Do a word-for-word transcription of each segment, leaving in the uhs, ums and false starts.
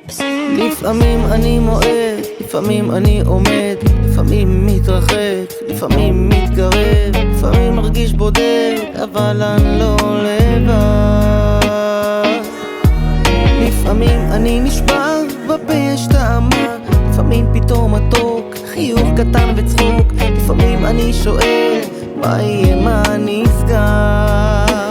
לפעמים אני מועד, לפעמים אני עומד, לפעמים מתרחק, לפעמים מתקרב, לפעמים מרגיש בודד, אבל אני לא לבד. לפעמים אני נשבר, בפה יש טעמה, לפעמים פתאום מתוק, חיוך קטן וצחוק, לפעמים אני שואל, מה יהיה, מה נסגר?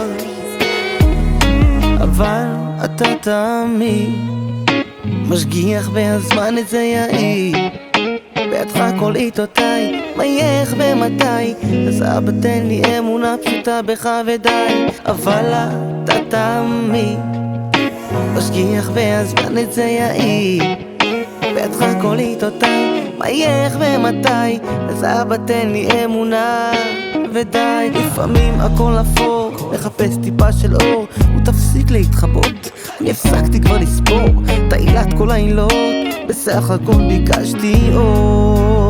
אבל אתה תמיד משגיח והזמן את זה יעיד, בידך כל עיתותיי, מה יהיה איך ומתי, אז אבא תן לי אמונה פשוטה בך ודי. אבל אתה תמיד משגיח והזמן את זה יעיד, בידך כל עיתותיי, מה יהיה איך ומתי, אז אבא תן לי אמונה ודי. לפעמים הכל אפור, מחפש טיפה של אור, הוא תפסיק להתחבות, אני הפסקתי כבר לספור את העילת כל העילות, בסך הכל ביקשתי אור.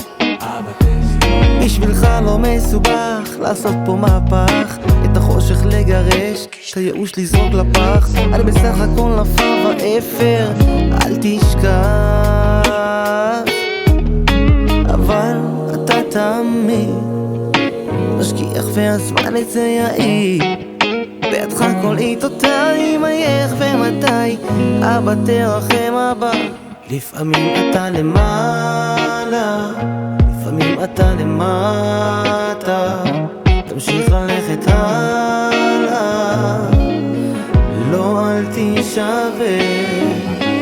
בשבילך לא מסובך לעשות פה מהפך, את החושך לגרש, את הייאוש לזרוק לפח, אני בסך הכל עפר ואפר, אל תשכח. אבל אתה תמיד משגיח והזמן את זה יעיד, בידך כל עיתותיי, מה יהיה איך ומתי, אבא תרחם אבא. לפעמים אתה למעלה, לפעמים אתה למטה, תמשיך ללכת הלאה, לא אל תישבר.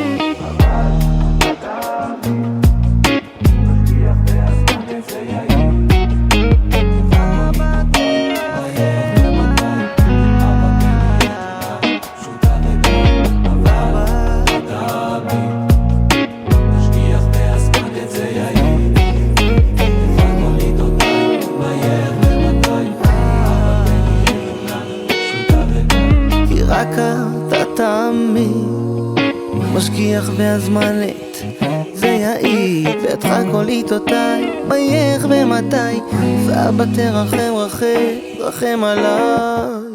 רק אתה תמיד משגיח והזמן את זה יעיד, בידך כל עיתותיי, מה יהיה איך ומתי, אז אבא תרחם רחם רחם עליי.